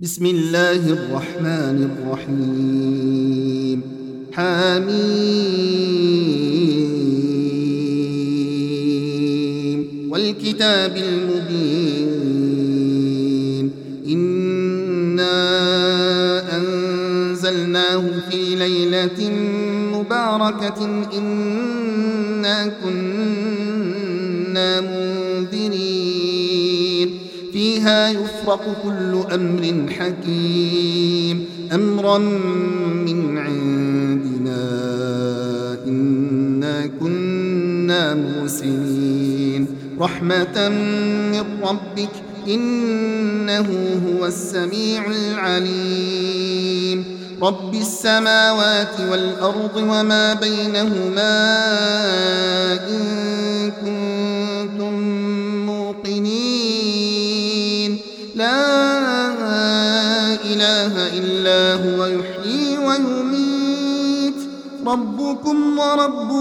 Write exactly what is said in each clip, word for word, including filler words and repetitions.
بسم الله الرحمن الرحيم. حميم والكتاب المبين. إنا أنزلناه في ليلة مباركة إنا كنا منذرين فيها يفرق كل أمر حكيم أمرا من عندنا إنا كنا مرسلين رحمة من ربك إنه هو السميع العليم رب السماوات والأرض وما بينهما إن كنتم موقنين لا إله إلا هو يحيي ويميت ربكم ورب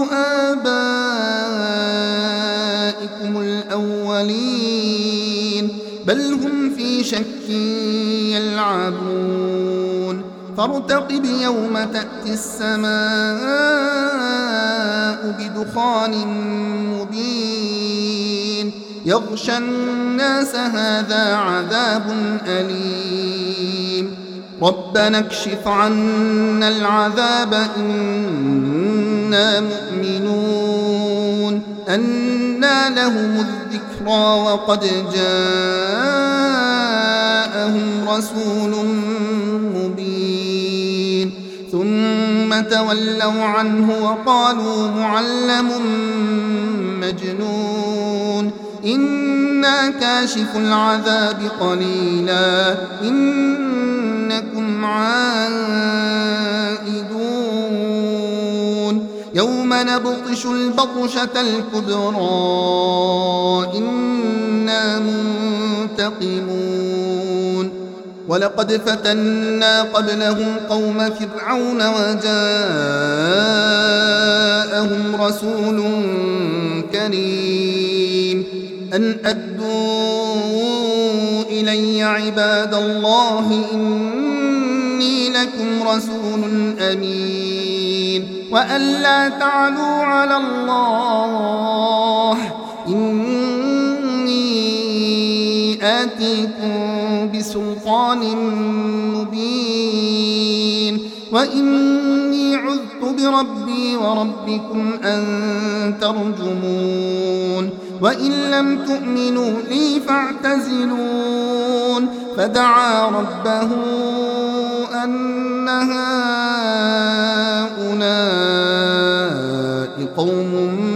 آبائكم الأولين بل هم في شك يلعبون فارتقب يوم تأتي السماء بدخان مبين يغشى الناس هذا عذاب أليم ربنا اكشف عنا العذاب إنا مؤمنون أنى لهم الذكرى وقد جاءهم رسول مبين ثم تولوا عنه وقالوا معلم مجنون إنا كاشف العذاب قليلا إنكم عائدون يوم نبطش البطشة الكبرى إنا منتقمون ولقد فتنا قبلهم قوم فرعون وجاءهم رسول كريم أن أدوا إلي عباد الله إني لكم رسول أمين وأن لا تعلوا على الله إني آتيكم بسلطان مبين وإني عذت بربي وربكم أن ترجمون وإن لم تؤمنوا لي فاعتزلون فدعا ربه أن هؤلاء قوم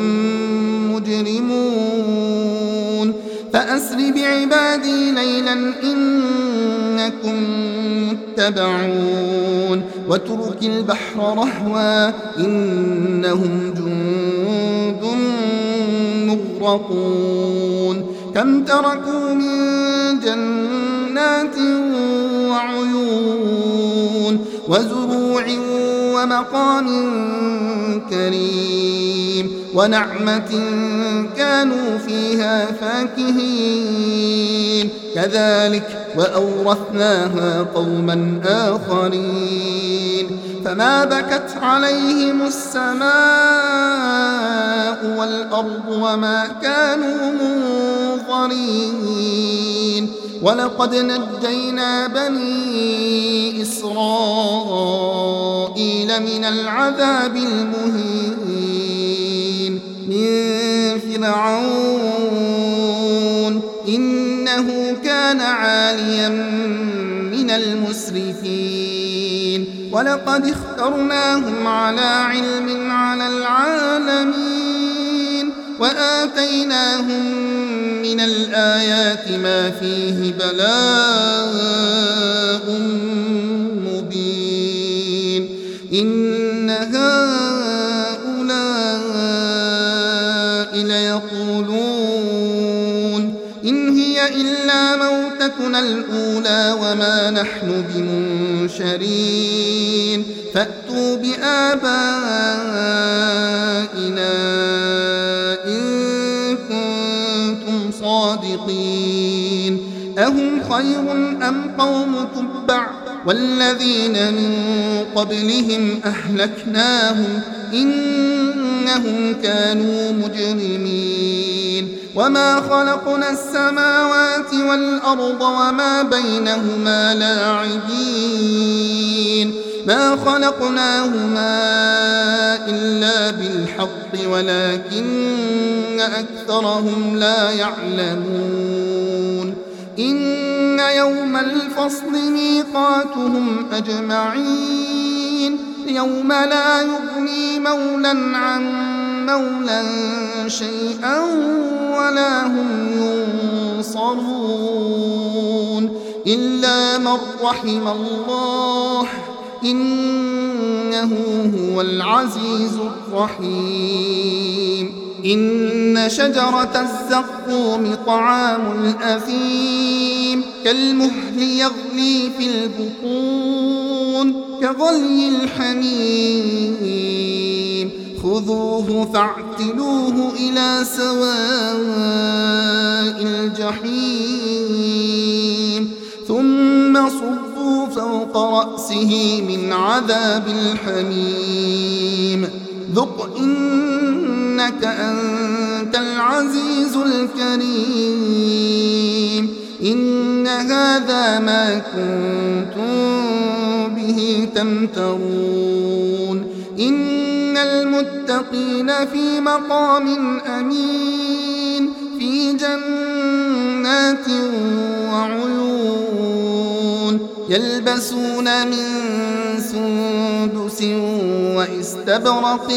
مجرمون فأسر بعبادي ليلا إنكم متبعون واترك البحر رهوا إنهم جند مغرقون كم تركوا من جنات وعيون وزروع ومقام كريم ونعمة كانوا فيها فاكهين كذلك وأورثناها قوما آخرين فما بكت عليهم السماء والأرض وما كانوا منظرين ولقد نجينا بني إسرائيل من العذاب المهين من فرعون إنه كان عاليا من المسرفين ولقد اخترناهم على علم على العالمين وآتيناهم من الآيات ما فيه بلاء مبين إن هؤلاء ليقولون إن هي إلا موتتنا الأولى وما نحن بمنشرين فأتوا بآبائنا إن كنتم صادقين أهم خير أم قوم تبع والذين من قبلهم أهلكناهم إنهم كانوا مجرمين وما خلقنا السماوات والأرض وما بينهما لاعبين ما خلقناهما إلا بالحق ولكن أكثرهم لا يعلمون إن يوم الفصل ميقاتهم أجمعين يوم لا يغني مولى عن مولى شيئا ولا هم ينصرون إلا من رحم الله إنه هو العزيز الرحيم إن شجرة الزقوم طعام الأثيم كالمهل يغلي في البطون كغلي الحميم خذوه فاعتلوه إلى سواء الجحيم ثم صبوا فوق رأسه من عذاب الحميم ذق إنك أنت العزيز الكريم إن هذا ما كنتم به تمترون إن المتقين في مقام أمين في جنات وعيون يلبسون من سندس واستبرق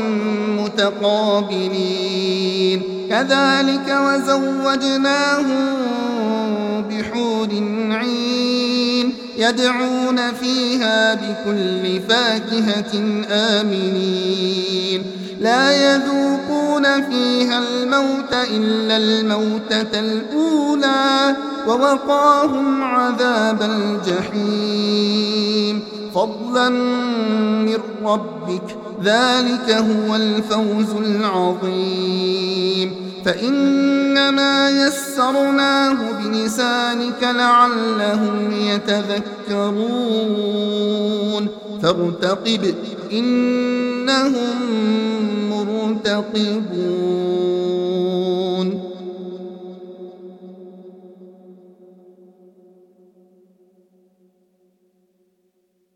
متقابلين كذلك وزوجناهم بحور عين يدعون فيها بكل فاكهة آمنين لا يذوقون فيها الموت إلا الموتة الأولى ووقاهم عذاب الجحيم فضلا من ربك ذلك هو الفوز العظيم فإنما يسرناه بلسانك لعلهم يتذكرون فارتقب إنهم مرتقبون